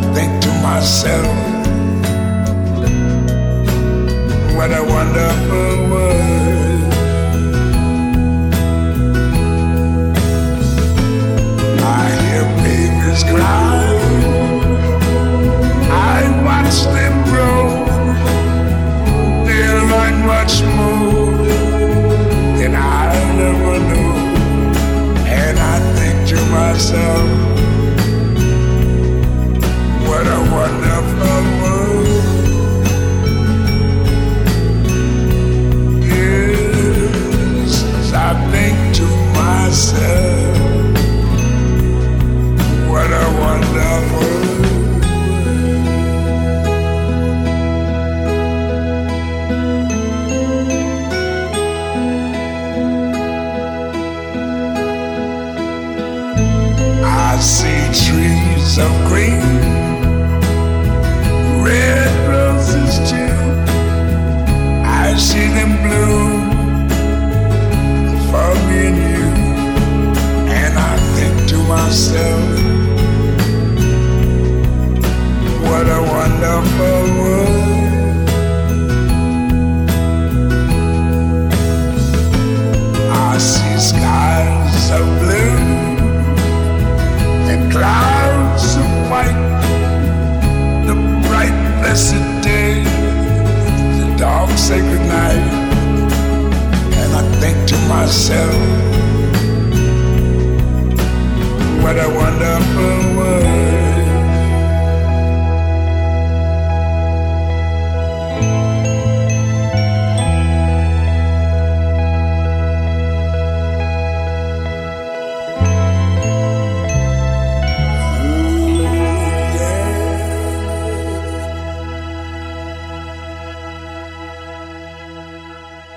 think to myself, what a wonderful world. I hear babies cry, I watch them grow. They learn much more than I ever knew. And I think to myself, what a wonderful world. Yes, I think to myself, what a wonderful world. I see trees of green, red roses too. I see them bloom for me and you. And I think to myself, what a wonderful world. I see skies of blue and clouds of white, the bright blessed day, the dark sacred night. And I think to myself,